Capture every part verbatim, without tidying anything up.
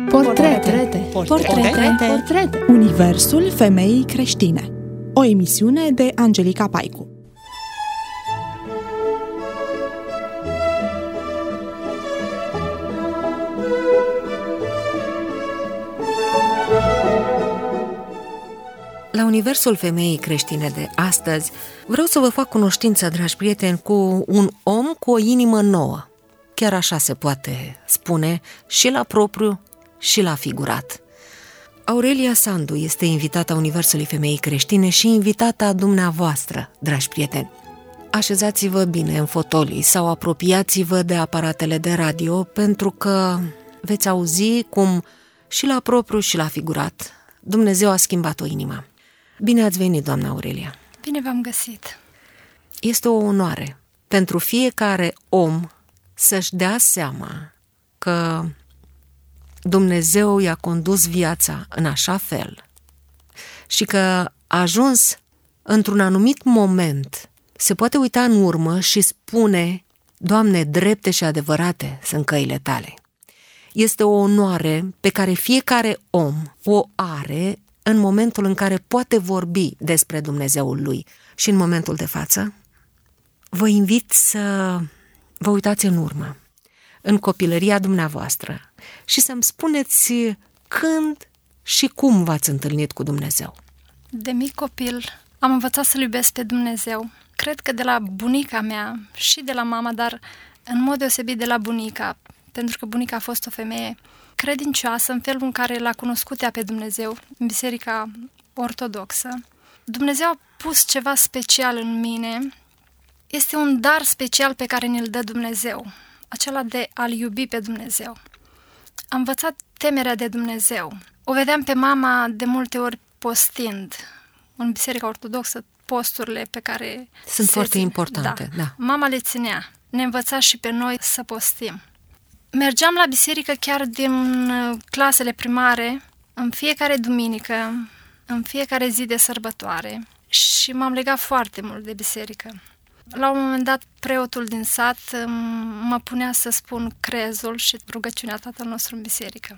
Portrete. Portrete. Portrete. Universul femeii creștine. O emisiune de Angelica Paicu. La Universul femeii creștine de astăzi vreau să vă fac cunoștință, dragi prieteni, cu un om cu o inimă nouă. Chiar așa se poate spune, și la propriu și la figurat. Aurelia Sandu este invitata Universului femeii creștine și invitata dumneavoastră, dragi prieteni. Așezați-vă bine în fotolii sau apropiați-vă de aparatele de radio, pentru că veți auzi cum și la propriu și la figurat Dumnezeu a schimbat o inimă. Bine ați venit, doamna Aurelia! Bine v-am găsit! Este o onoare pentru fiecare om să-și dea seama că Dumnezeu i-a condus viața în așa fel și că a ajuns într-un anumit moment, se poate uita în urmă și spune: Doamne, drepte și adevărate sunt căile tale. Este o onoare pe care fiecare om o are în momentul în care poate vorbi despre Dumnezeul lui. Și în momentul de față vă invit să vă uitați în urmă, în copilăria dumneavoastră, și să-mi spuneți când și cum v-ați întâlnit cu Dumnezeu. De mic copil am învățat să-L iubesc pe Dumnezeu. Cred că de la bunica mea și de la mama, dar în mod deosebit de la bunica, pentru că bunica a fost o femeie credincioasă în felul în care l-a cunoscut ea pe Dumnezeu în biserica ortodoxă. Dumnezeu a pus ceva special în mine. Este un dar special pe care ne-l dă Dumnezeu, acela de a-L iubi pe Dumnezeu. Am învățat temerea de Dumnezeu. O vedeam pe mama de multe ori postind în biserica ortodoxă, posturile pe care sunt foarte țin. importante. Da. Da. Mama le ținea. Ne învăța și pe noi să postim. Mergeam la biserică chiar din clasele primare, în fiecare duminică, în fiecare zi de sărbătoare, și m-am legat foarte mult de biserică. La un moment dat, preotul din sat mă punea să spun crezul și rugăciunea Tatăl nostru în biserică.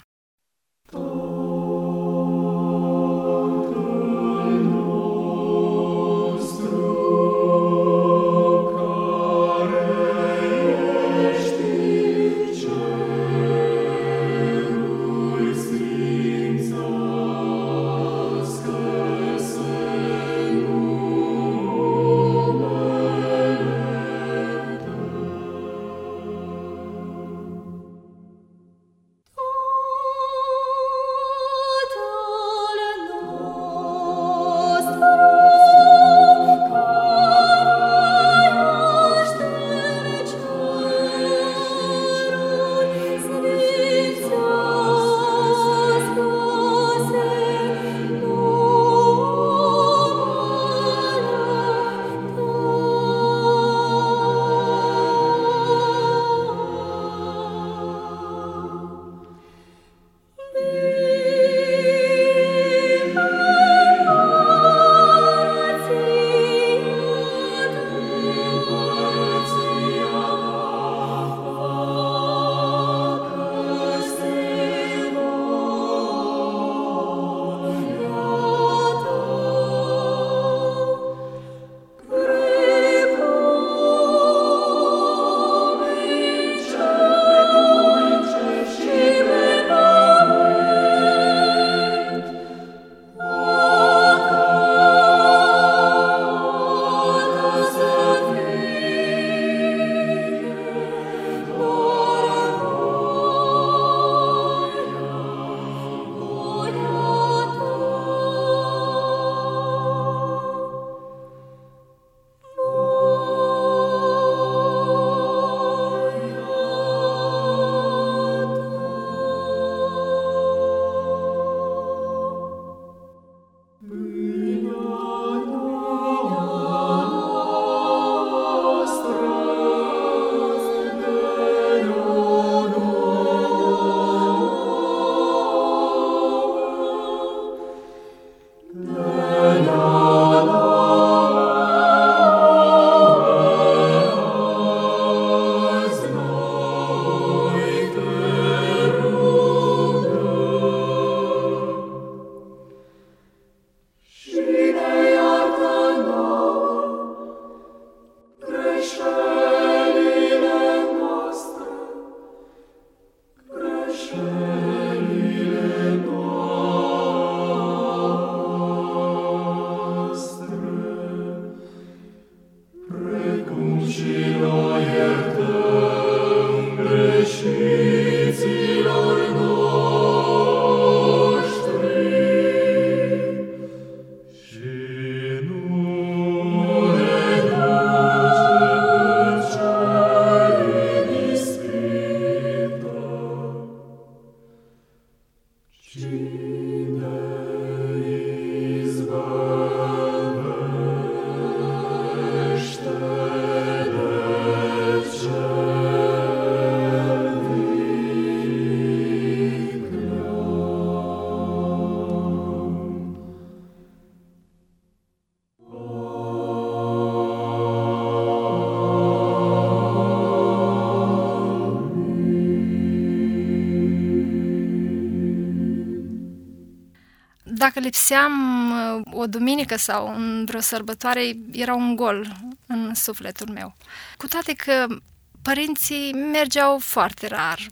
Dacă lipseam o duminică sau în vreo sărbătoare, era un gol în sufletul meu. Cu toate că părinții mergeau foarte rar.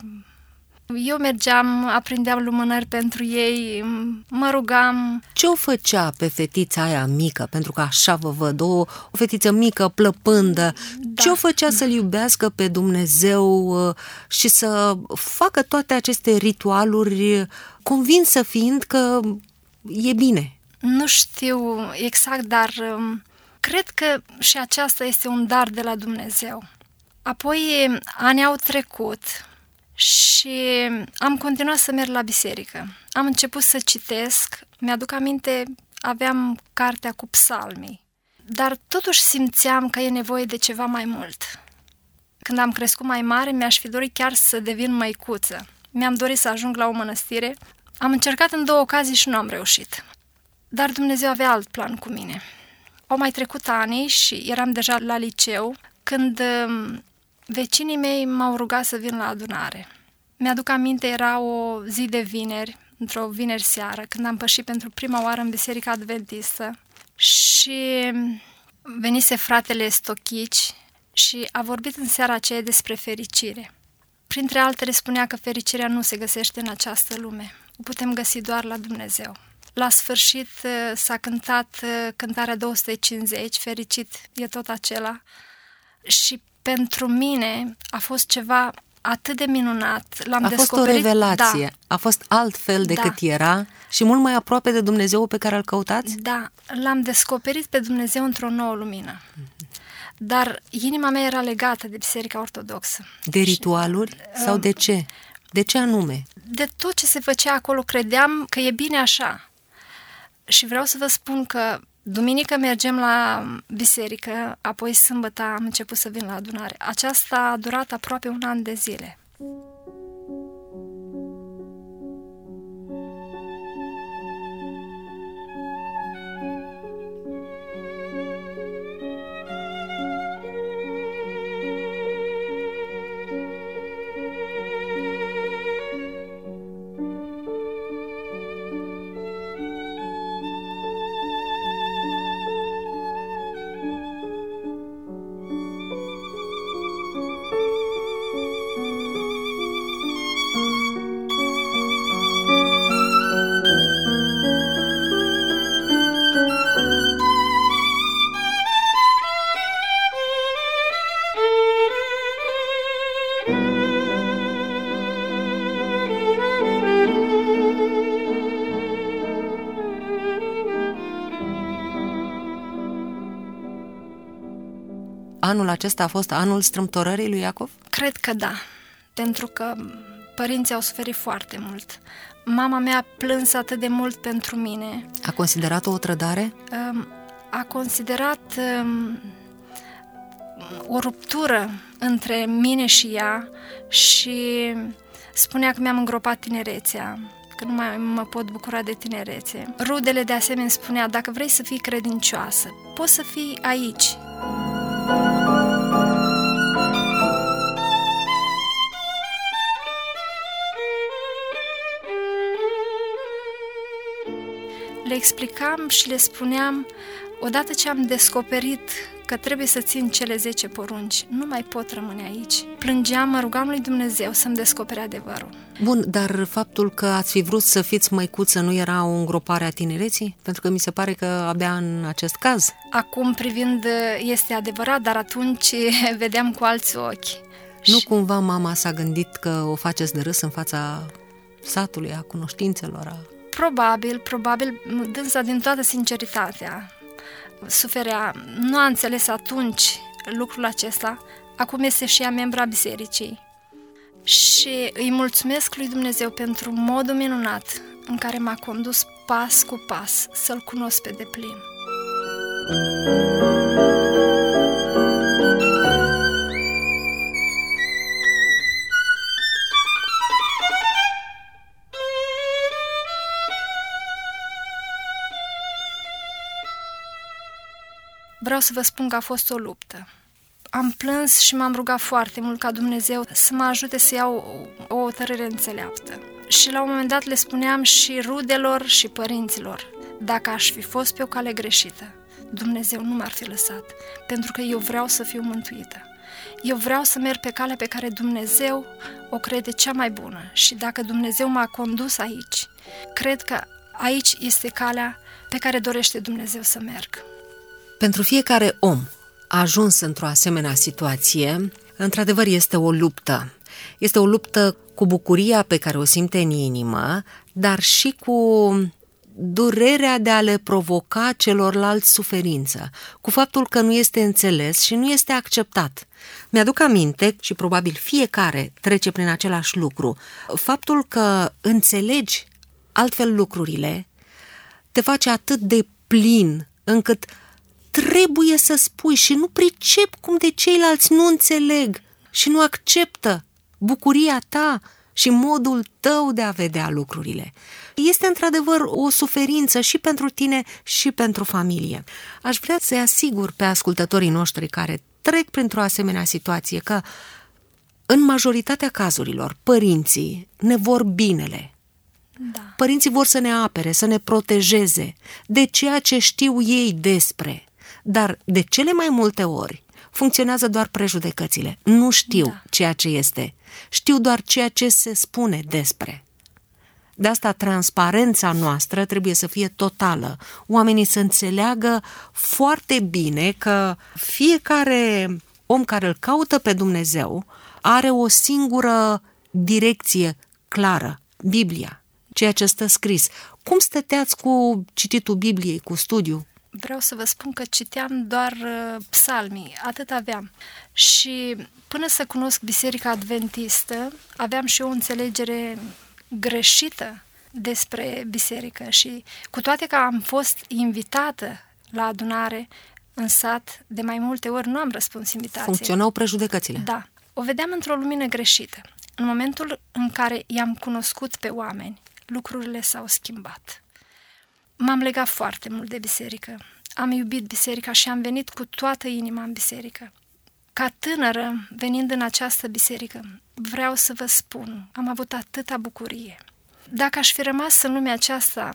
Eu mergeam, aprindeam lumânări pentru ei, mă rugam. Ce o făcea pe fetița aia mică? Pentru că așa vă văd, o, o fetiță mică, plăpândă. Da. Ce o făcea să-L iubească pe Dumnezeu și să facă toate aceste ritualuri, convinsă fiind că e bine? Nu știu exact, dar cred că și aceasta este un dar de la Dumnezeu. Apoi anii au trecut și am continuat să merg la biserică. Am început să citesc, mi-aduc aminte, aveam cartea cu psalmii, dar totuși simțeam că e nevoie de ceva mai mult. Când am crescut mai mare, mi-aș fi dorit chiar să devin măicuță. Mi-am dorit să ajung la o mănăstire. Am încercat în două ocazii și nu am reușit. Dar Dumnezeu avea alt plan cu mine. Au mai trecut ani și eram deja la liceu când vecinii mei m-au rugat să vin la adunare. Mi-aduc aminte, era o zi de vineri, într-o vineri seară, când am pășit pentru prima oară în Biserica Adventistă și venise fratele Stochici și a vorbit în seara aceea despre fericire. Printre altele spunea că fericirea nu se găsește în această lume. O putem găsi doar la Dumnezeu. La sfârșit s-a cântat cântarea două sute cincizeci, fericit e tot acela. Și pentru mine a fost ceva atât de minunat. L-am a descoperit, fost o revelație, da. A fost altfel decât da. era și mult mai aproape de Dumnezeu pe care îl căutați? Da, l-am descoperit pe Dumnezeu într-o nouă lumină. Dar inima mea era legată de Biserica Ortodoxă. De ritualuri și, sau de ce? De ce anume? De tot ce se făcea acolo, credeam că e bine așa. Și vreau să vă spun că duminică mergem la biserică, apoi sâmbătă am început să vin la adunare. Aceasta a durat aproape un an de zile. Anul acesta a fost anul strâmtorării lui Iacov? Cred că da, pentru că părinții au suferit foarte mult. Mama mea a plâns atât de mult pentru mine. A considerat-o o trădare? A considerat o ruptură între mine și ea și spunea că mi-am îngropat tinerețea, că nu mai mă pot bucura de tinerețe. Rudele de asemenea spunea, dacă vrei să fii credincioasă, poți să fii aici. Le explicam și le spuneam, odată ce am descoperit că trebuie să țin cele zece porunci, nu mai pot rămâne aici. Plângeam, mă rugam lui Dumnezeu să-mi descopere adevărul. Bun, dar faptul că ați fi vrut să fiți măicuță nu era o îngropare a tinereții? Pentru că mi se pare că abia în acest caz. Acum privind este adevărat, dar atunci vedeam cu alți ochi. Nu și... cumva mama s-a gândit că o faceți de râs în fața satului, a cunoștințelor, a... Probabil, probabil, dânsa din toată sinceritatea suferea. Nu a înțeles atunci lucrul acesta. Acum este și ea membra bisericii. Și îi mulțumesc lui Dumnezeu pentru modul minunat în care m-a condus pas cu pas să-L cunosc pe deplin. Vreau să vă spun că a fost o luptă. Am plâns și m-am rugat foarte mult ca Dumnezeu să mă ajute să iau o, o hotărâre înțeleaptă. Și la un moment dat le spuneam și rudelor și părinților, dacă aș fi fost pe o cale greșită, Dumnezeu nu m-ar fi lăsat, pentru că eu vreau să fiu mântuită. Eu vreau să merg pe calea pe care Dumnezeu o crede cea mai bună și dacă Dumnezeu m-a condus aici, cred că aici este calea pe care dorește Dumnezeu să merg. Pentru fiecare om a ajuns într-o asemenea situație, într-adevăr este o luptă. Este o luptă cu bucuria pe care o simte în inimă, dar și cu durerea de a le provoca celorlalți suferință, cu faptul că nu este înțeles și nu este acceptat. Mi-aduc aminte, și probabil fiecare trece prin același lucru, faptul că înțelegi altfel lucrurile te face atât de plin încât trebuie să spui și nu pricep cum de ceilalți nu înțeleg și nu acceptă bucuria ta și modul tău de a vedea lucrurile. Este într-adevăr o suferință și pentru tine și pentru familie. Aș vrea să-i asigur pe ascultătorii noștri care trec printr-o asemenea situație că în majoritatea cazurilor părinții ne vor binele. Da. Părinții vor să ne apere, să ne protejeze de ceea ce știu ei despre. Dar de cele mai multe ori funcționează doar prejudecățile. Nu știu da. ceea ce este. Știu doar ceea ce se spune despre. De asta transparența noastră trebuie să fie totală. Oamenii să înțeleagă foarte bine că fiecare om care îl caută pe Dumnezeu are o singură direcție clară, Biblia, ceea ce stă scris. Cum stăteați cu cititul Bibliei, cu studiu? Vreau să vă spun că citeam doar uh, psalmii, atât aveam. Și până să cunosc Biserica Adventistă, aveam și o înțelegere greșită despre biserică și cu toate că am fost invitată la adunare în sat, de mai multe ori nu am răspuns invitației. Funcționau prejudecățile. Da. O vedeam într-o lumină greșită. În momentul în care i-am cunoscut pe oameni, lucrurile s-au schimbat. M-am legat foarte mult de biserică. Am iubit biserica și am venit cu toată inima în biserică. Ca tânără, venind în această biserică, vreau să vă spun, am avut atâta bucurie. Dacă aș fi rămas în lumea aceasta,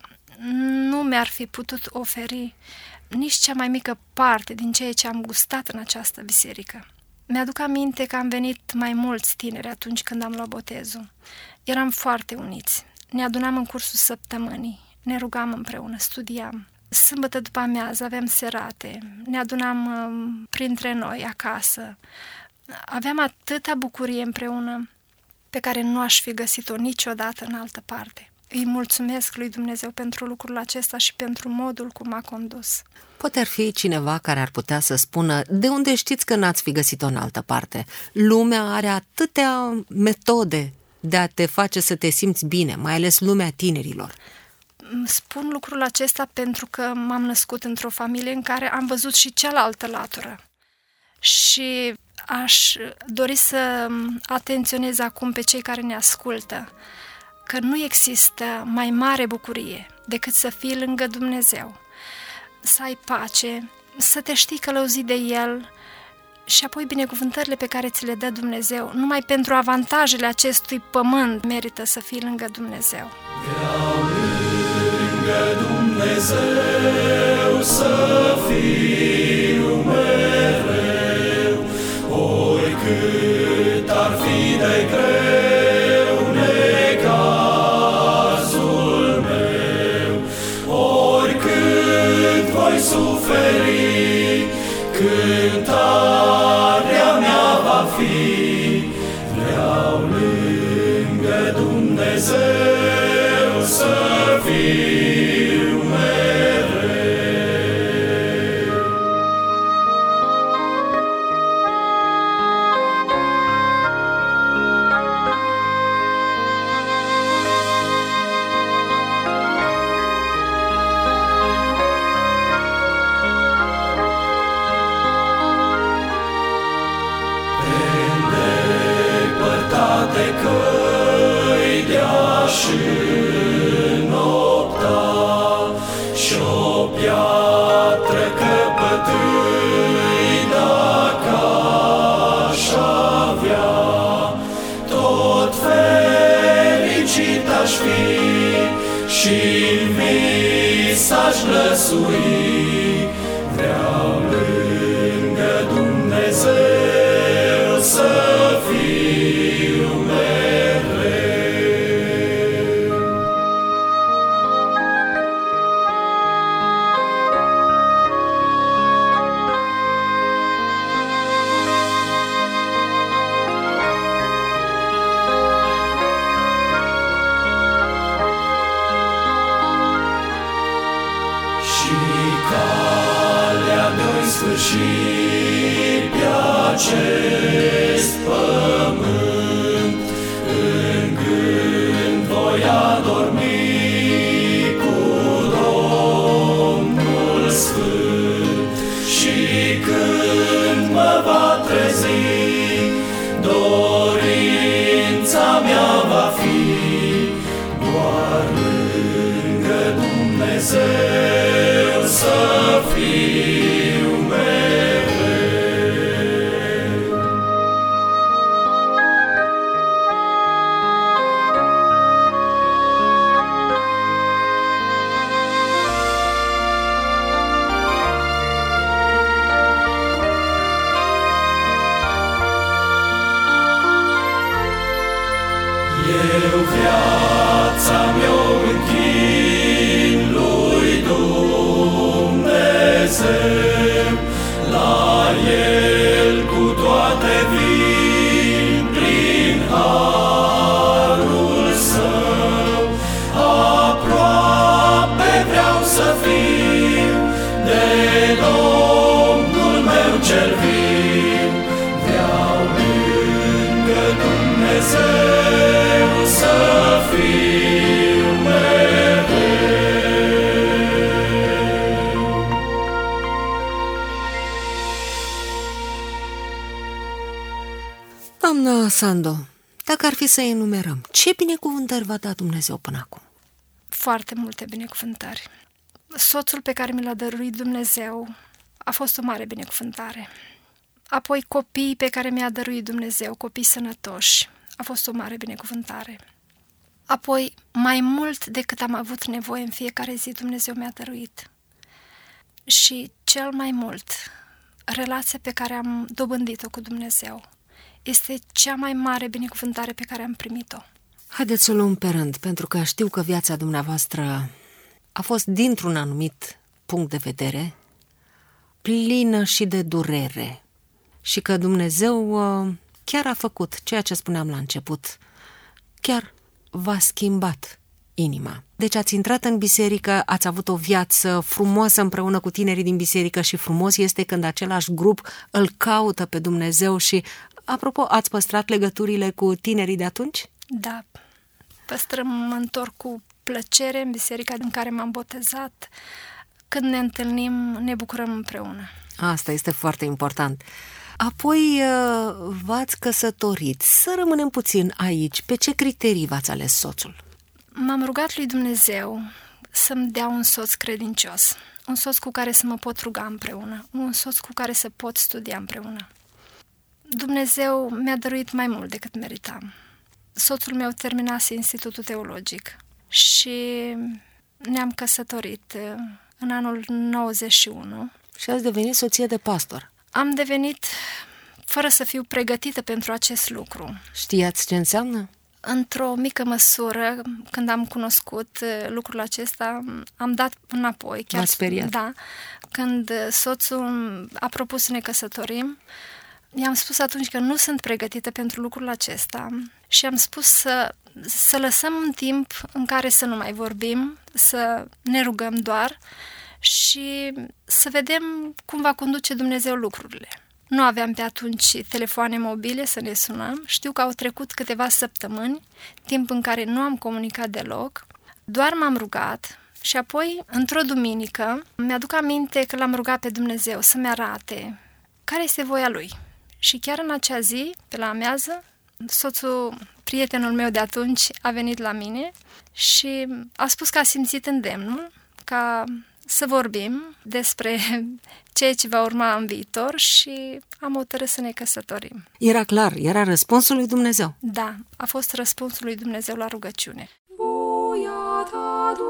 nu mi-ar fi putut oferi nici cea mai mică parte din ceea ce am gustat în această biserică. Mi-aduc aminte că am venit mai mulți tineri atunci când am luat botezul. Eram foarte uniți. Ne adunam în cursul săptămânii, ne rugam împreună, studiam. Sâmbătă după amiază aveam serate, ne adunam uh, printre noi acasă. Aveam atâta bucurie împreună pe care nu aș fi găsit-o niciodată în altă parte. Îi mulțumesc lui Dumnezeu pentru lucrul acesta și pentru modul cum m-a condus. Poate ar fi cineva care ar putea să spună, de unde știți că n-ați fi găsit-o în altă parte? Lumea are atâtea metode de a te face să te simți bine, mai ales lumea tinerilor. Spun lucrul acesta pentru că m-am născut într-o familie în care am văzut și cealaltă latură. Și aș dori să atenționez acum pe cei care ne ascultă că nu există mai mare bucurie decât să fii lângă Dumnezeu, să ai pace, să te știi călăuzit de El și apoi binecuvântările pe care ți le dă Dumnezeu. Numai pentru avantajele acestui pământ merită să fii lângă Dumnezeu. Vreau lângă Dumnezeu să fiu mereu, oricât ar fi de greu necazul meu, oricât voi suferi, cântarea mea va fi. Vreau lângă Dumnezeu să fiu mereu. și-n vis aș lăsui, vreau lângă Dumnezeu să fiu mereu. Sfârșit pe acest pământ, în gând voi adormi cu Domnul Sfânt, și când mă va trezi, dorința mea va fi doar lângă Dumnezeu să fiu. Eu viața mi-o închin lui Dumnezeu, la El cu toate vin prin harul Său. Aproape vreau să fiu de Domnul meu cel viu, vreau lângă Dumnezeu să fiu mereu. Doamna Sandu, dacă ar fi să enumerăm, ce binecuvântări v-a dat Dumnezeu până acum? Foarte multe binecuvântări. Soțul pe care mi l-a dăruit Dumnezeu a fost o mare binecuvântare. Apoi copiii pe care mi-a dăruit Dumnezeu, copii sănătoși, a fost o mare binecuvântare. Apoi, mai mult decât am avut nevoie în fiecare zi, Dumnezeu mi-a dăruit. Și cel mai mult, relația pe care am dobândit-o cu Dumnezeu este cea mai mare binecuvântare pe care am primit-o. Haideți să o luăm pe rând, pentru că știu că viața dumneavoastră a fost, dintr-un anumit punct de vedere, plină și de durere. Și că Dumnezeu chiar a făcut ceea ce spuneam la început, chiar v-a schimbat inima. Deci ați intrat în biserică, ați avut o viață frumoasă împreună cu tinerii din biserică și frumos este când același grup îl caută pe Dumnezeu și, apropo, ați păstrat legăturile cu tinerii de atunci? Da, păstrăm, mă întorc cu plăcere în biserica din care m-am botezat. Când ne întâlnim, ne bucurăm împreună. Asta este foarte important. Apoi v-ați căsătorit. Să rămânem puțin aici. Pe ce criterii v-ați ales soțul? M-am rugat lui Dumnezeu să-mi dea un soț credincios, un soț cu care să mă pot ruga împreună, un soț cu care să pot studia împreună. Dumnezeu mi-a dăruit mai mult decât meritam. Soțul meu terminase Institutul Teologic și ne-am căsătorit în anul nouăzeci și unu. Și ați devenit soție de pastor. Am devenit fără să fiu pregătită pentru acest lucru. Știați ce înseamnă? Într-o mică măsură, când am cunoscut lucrul acesta, am dat înapoi. Chiar, V-ați speriat? Da. Când soțul a propus să ne căsătorim, i-am spus atunci că nu sunt pregătită pentru lucrul acesta și am spus să, să lăsăm un timp în care să nu mai vorbim, să ne rugăm doar și să vedem cum va conduce Dumnezeu lucrurile. Nu aveam pe atunci telefoane mobile să ne sunăm. Știu că au trecut câteva săptămâni, timp în care nu am comunicat deloc. Doar m-am rugat și apoi, într-o duminică, mi-aduc aminte că l-am rugat pe Dumnezeu să-mi arate care este voia Lui. Și chiar în acea zi, pe la amiază, soțul, prietenul meu de atunci, a venit la mine și a spus că a simțit îndemnul ca să vorbim despre ceea ce va urma în viitor și am hotărât să ne căsătorim. Era clar, era răspunsul lui Dumnezeu. Da, a fost răspunsul lui Dumnezeu la rugăciune. Voia ta,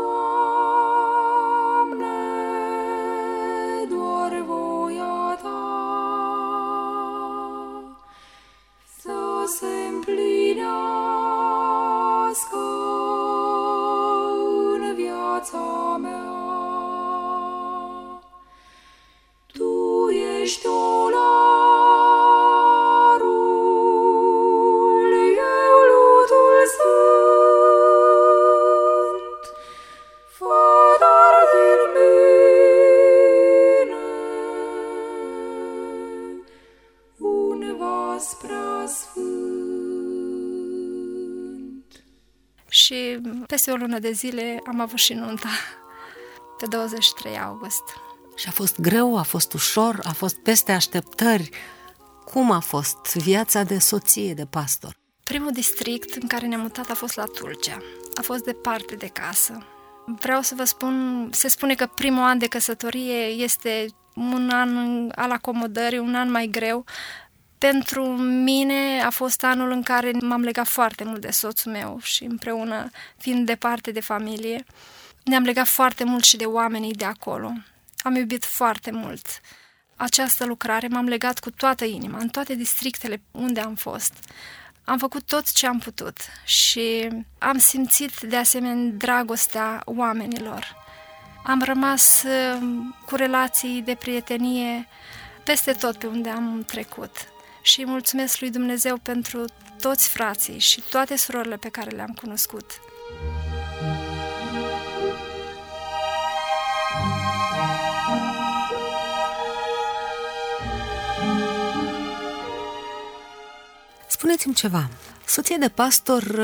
peste o lună de zile am avut și nunta, pe douăzeci și trei august. Și a fost greu, a fost ușor, a fost peste așteptări. Cum a fost viața de soție de pastor? Primul district în care ne-am mutat a fost la Tulcea. A fost departe de casă. Vreau să vă spun, se spune că primul an de căsătorie este un an al acomodării, un an mai greu. Pentru mine a fost anul în care m-am legat foarte mult de soțul meu și împreună, fiind departe de familie, ne-am legat foarte mult și de oamenii de acolo. Am iubit foarte mult această lucrare, m-am legat cu toată inima, în toate districtele unde am fost. Am făcut tot ce am putut și am simțit de asemenea dragostea oamenilor. Am rămas cu relații de prietenie peste tot pe unde am trecut și mulțumesc lui Dumnezeu pentru toți frații și toate surorile pe care le-am cunoscut. Spuneți-mi ceva, soția de pastor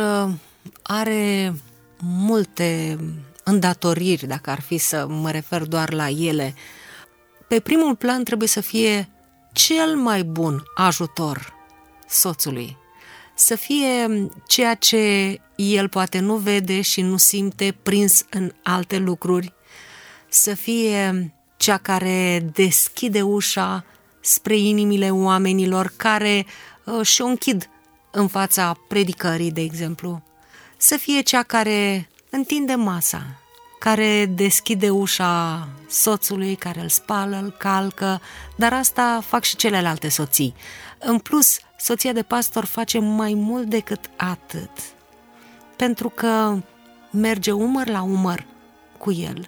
are multe îndatoriri, dacă ar fi să mă refer doar la ele. Pe primul plan trebuie să fie cel mai bun ajutor soțului, să fie ceea ce el poate nu vede și nu simte, prins în alte lucruri, să fie cea care deschide ușa spre inimile oamenilor care și-o închid în fața predicării, de exemplu, să fie cea care întinde masa, care deschide ușa soțului, care îl spală, îl calcă, dar asta fac și celelalte soții. În plus, soția de pastor face mai mult decât atât, pentru că merge umăr la umăr cu el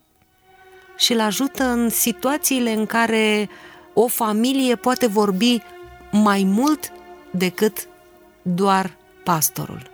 și îl ajută în situațiile în care o familie poate vorbi mai mult decât doar pastorul.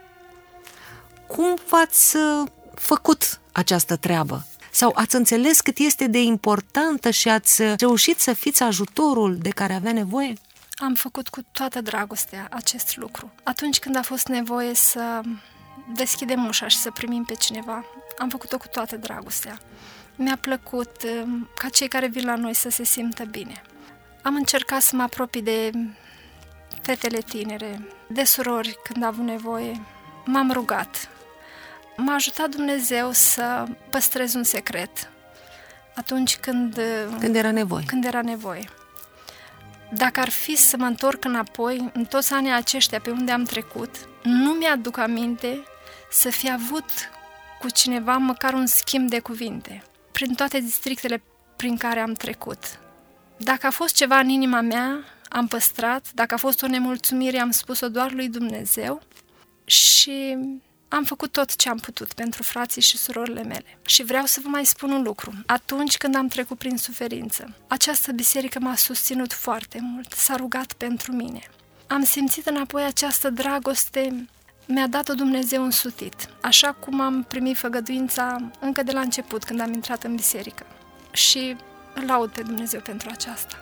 Cum v-ați făcut această treabă? Sau ați înțeles cât este de importantă și ați reușit să fiți ajutorul de care avea nevoie? Am făcut cu toată dragostea acest lucru. Atunci când a fost nevoie să deschidem ușa și să primim pe cineva, am făcut-o cu toată dragostea. Mi-a plăcut ca cei care vin la noi să se simtă bine. Am încercat să mă apropii de fetele tinere, de surori când au avut nevoie. M-am rugat. M-a ajutat Dumnezeu să păstrez un secret atunci când, când era nevoie. Când era nevoie. Dacă ar fi să mă întorc înapoi, în toți anii aceștia pe unde am trecut, nu mi-aduc aminte să fi avut cu cineva măcar un schimb de cuvinte, prin toate districtele prin care am trecut. Dacă a fost ceva în inima mea, am păstrat, dacă a fost o nemulțumire, am spus-o doar lui Dumnezeu și am făcut tot ce am putut pentru frații și surorile mele. Și vreau să vă mai spun un lucru. Atunci când am trecut prin suferință, această biserică m-a susținut foarte mult, s-a rugat pentru mine. Am simțit înapoi această dragoste, mi-a dat-o Dumnezeu însutit, așa cum am primit făgăduința încă de la început, când am intrat în biserică. Și îl laud pe Dumnezeu pentru aceasta.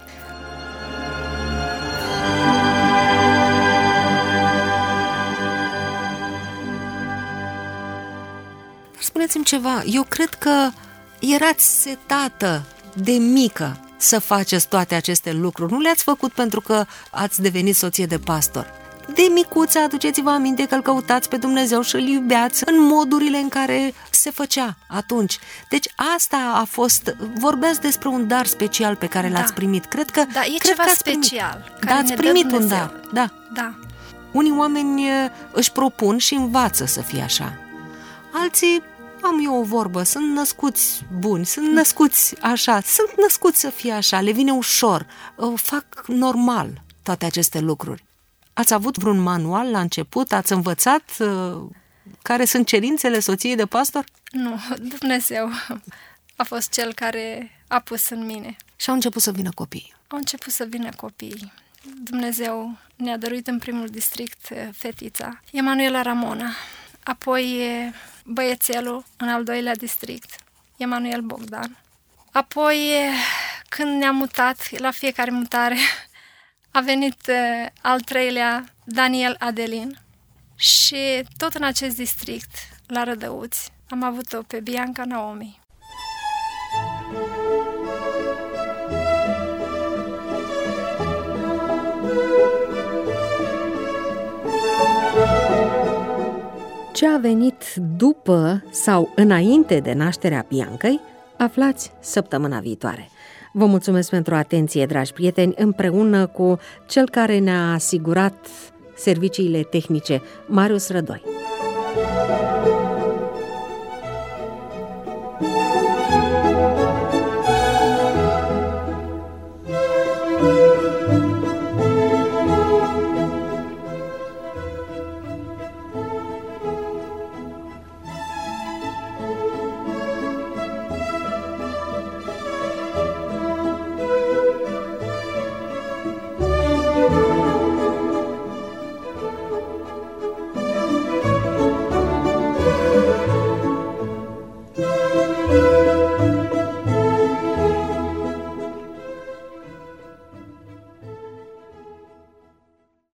Spuneți-mi ceva, eu cred că erați setată de mică să faceți toate aceste lucruri. Nu le-ați făcut pentru că ați devenit soție de pastor. De micuță, aduceți-vă aminte că îl căutați pe Dumnezeu și îl iubeați în modurile în care se făcea atunci. Deci asta a fost, vorbeați despre un dar special pe care l-ați da. primit. Cred că Da, e cred ceva că special. Primit. Da, ați primit un dar. Da. Da. Unii oameni își propun și învață să fie așa. Alții, am eu o vorbă, sunt născuți buni, sunt născuți așa, sunt născuți să fie așa, le vine ușor, fac normal toate aceste lucruri. Ați avut vreun manual la început? Ați învățat uh, care sunt cerințele soției de pastor? Nu, Dumnezeu a fost cel care a pus în mine. Și au început să vină copii. Au început să vină copii. Dumnezeu ne-a dăruit în primul district fetița, Emanuela Ramona, apoi băiețelul în al doilea district, Emanuel Bogdan. Apoi, când ne-am mutat, la fiecare mutare, a venit al treilea, Daniel Adelin. Și tot în acest district la Rădăuți. Am avut-o pe Bianca Naomi. Ce a venit după sau înainte de nașterea Biancăi, aflați săptămâna viitoare. Vă mulțumesc pentru atenție, dragi prieteni, împreună cu cel care ne-a asigurat serviciile tehnice, Marius Rădoi.